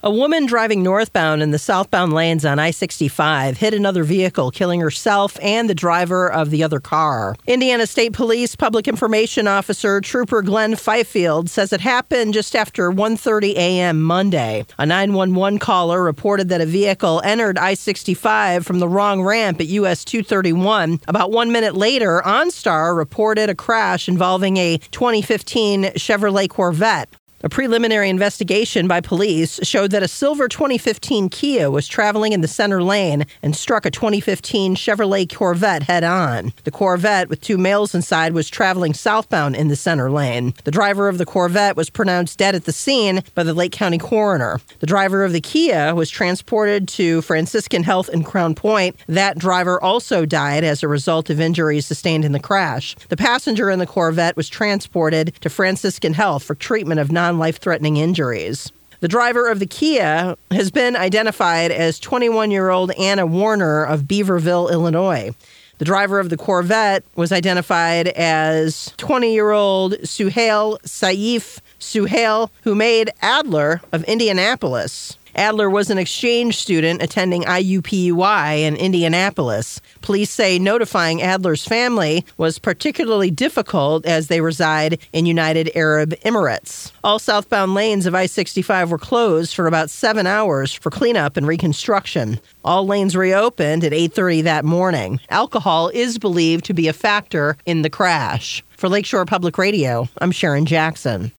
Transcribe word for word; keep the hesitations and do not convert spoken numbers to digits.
A woman driving northbound in the southbound lanes on I sixty-five hit another vehicle, killing herself and the driver of the other car. Indiana State Police Public Information Officer Trooper Glenn Fifield says it happened just after one thirty a.m. Monday. A nine one one caller reported that a vehicle entered I sixty-five from the wrong ramp at U S two thirty-one. About one minute later, OnStar reported a crash involving a twenty fifteen Chevrolet Corvette. A preliminary investigation by police showed that a silver twenty fifteen Kia was traveling in the center lane and struck a twenty fifteen Chevrolet Corvette head-on. The Corvette, with two males inside, was traveling southbound in the center lane. The driver of the Corvette was pronounced dead at the scene by the Lake County coroner. The driver of the Kia was transported to Franciscan Health in Crown Point. That driver also died as a result of injuries sustained in the crash. The passenger in the Corvette was transported to Franciscan Health for treatment of non life-threatening injuries. The driver of the Kia has been identified as twenty-one-year-old Anna Warner of Beaverville, Illinois. The driver of the Corvette was identified as twenty-year-old Suhail Saif Suhail, who made Adler of Indianapolis. Adler was an exchange student attending I U P U I in Indianapolis. Police say notifying Adler's family was particularly difficult as they reside in United Arab Emirates. All southbound lanes of I sixty-five were closed for about seven hours for cleanup and reconstruction. All lanes reopened at eight thirty that morning. Alcohol is believed to be a factor in the crash. For Lakeshore Public Radio, I'm Sharon Jackson.